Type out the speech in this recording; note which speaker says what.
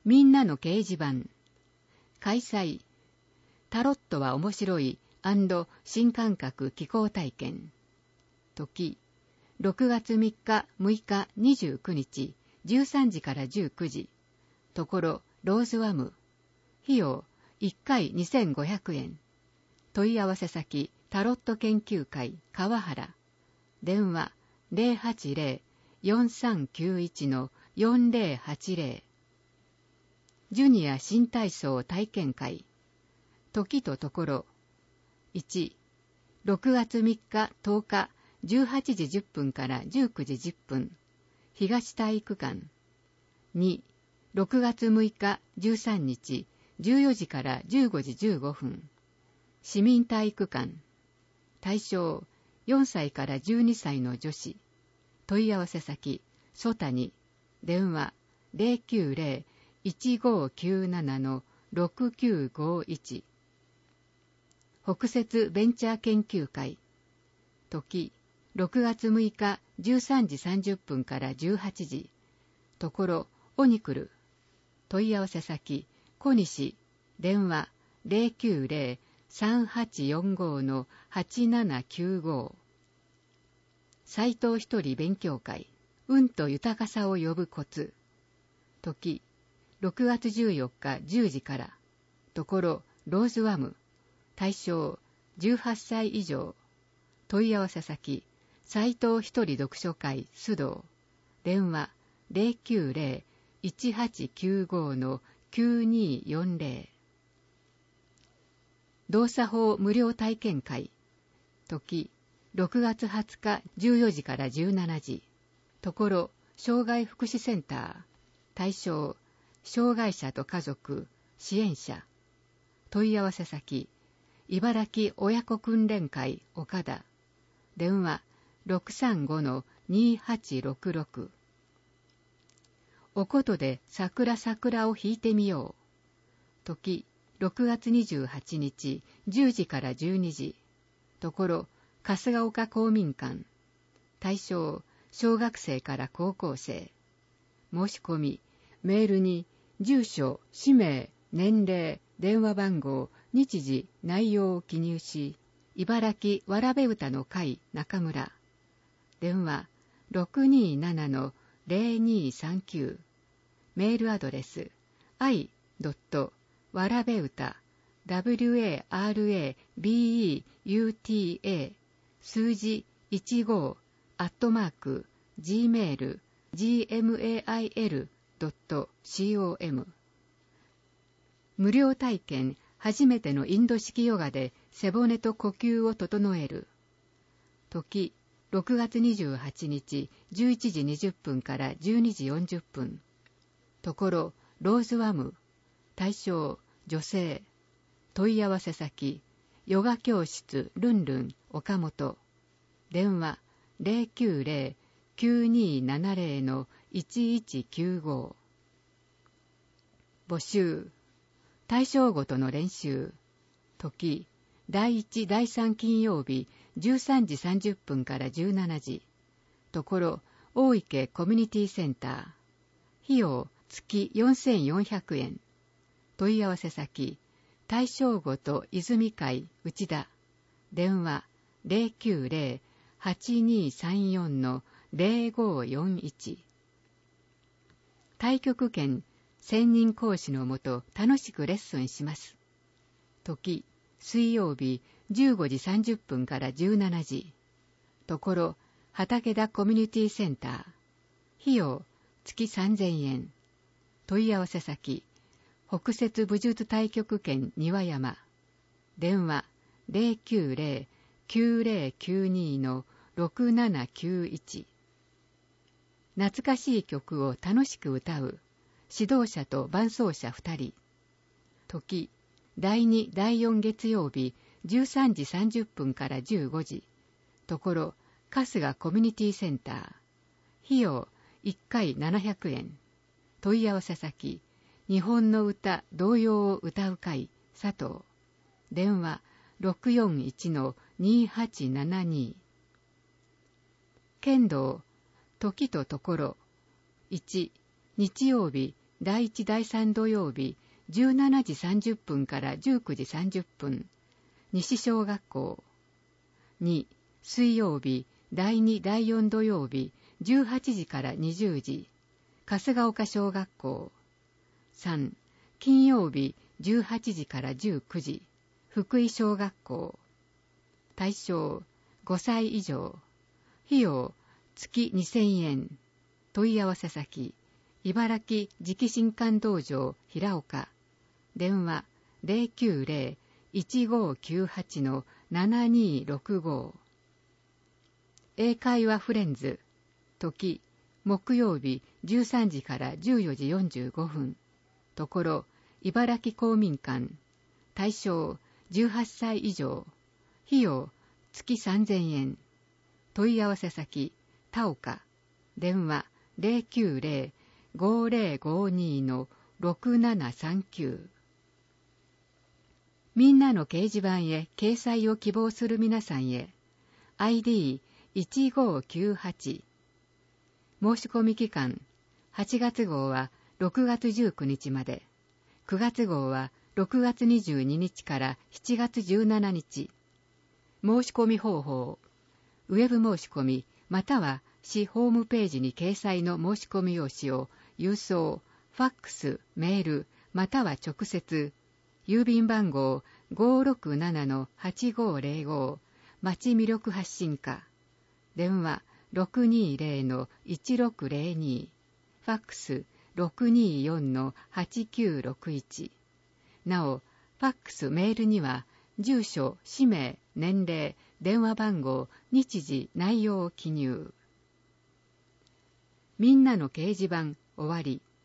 Speaker 1: みんなの掲示板。開催。タロットは面白い&新感覚気候体験。時。6月3日、6日、29日、13時から19時。ところ、ローズワム。費用、1回2500円。問い合わせ先、タロット研究会、川原。電話、080-4391-4080。ジュニア新体操体験会。時とところ。1、6月3日10日18時10分から19時10分。東体育館。2、6月6日13日14時から15時15分。市民体育館。対象、4歳から12歳の女子。問い合わせ先、曽谷。電話、090-1597-6951。北摂ベンチャー研究会。時、6月6日13時30分から18時。ところ、オニクル。問い合わせ先、小西。電話、090-3845-8795。斎藤一人勉強会。運と豊かさを呼ぶコツ。時、6月14日10時から。ところ、ローズワム。対象、18歳以上。問い合わせ先、斎藤一人読書会須藤。電話、090-1895-9240。動作法無料体験会。時、6月20日14時から17時。ところ、障害福祉センター。対象、障害者と家族、支援者。問い合わせ先、茨城親子訓練会岡田。電話、635-2866。おことで桜を弾いてみよう。時、6月28日10時から12時。ところ、春日丘公民館。対象、小学生から高校生。申し込み、メールに住所、氏名、年齢、電話番号、日時、内容を記入し、茨城わらべ歌の会中村。電話 627-0239。メールアドレス i.warabeuta 数字15@gmail.com。 無料体験、初めてのインド式ヨガで背骨と呼吸を整える。時、6月28日11時20分から12時40分。ところ、ローズワム。対象、女性。問い合わせ先、ヨガ教室ルンルン岡本。電話、090-9270-1195。募集。対象ごとの練習。時、第1、第3金曜日13時30分から17時。ところ、大池コミュニティセンター。費用、月4400円。問い合わせ先、対象ごと泉会内田。電話、090-8234-0541。太極拳、専任講師のもと楽しくレッスンします。時、水曜日15時30分から17時。ところ、畠田コミュニティセンター。費用、月3000円。問い合わせ先、北摂武術太極拳庭山。電話、090-9092-6791。懐かしい曲を楽しく歌う。指導者と伴奏者2人。時、第2、第4月曜日13時30分から15時。ところ、春日コミュニティセンター。費用、1回700円。問い合わせ先、日本の歌、童謡を歌う会、佐藤。電話、641-2872。剣道、時とところ。1、日曜日第1第3土曜日17時30分から19時30分、西小学校。2、水曜日第2第4土曜日18時から20時、春日丘小学校。3、金曜日18時から19時、福井小学校。対象5歳以上。費用月2000円。問い合わせ先茨城磁気新館道場平岡。電話090-1598-7265。英会話フレンズ。時木曜日13時から14時45分。ところ茨城公民館。対象18歳以上。費用月3000円。問い合わせ先田岡。電話090-5052-6739。みんなの掲示板へ掲載を希望する皆さんへ ID1598。 申し込み期間8月号は6月19日まで、9月号は6月22日から7月17日。申し込み方法、ウェブ申し込みまたは市ホームページに掲載の申し込み用紙を郵送、ファックス、メールまたは直接、郵便番号 567-8505 町魅力発信課。電話 620-1602。ファックス 624-8961。なお、ファックス、メールには住所、氏名、年齢、電話番号、日時、内容を記入。みんなの掲示板終わり。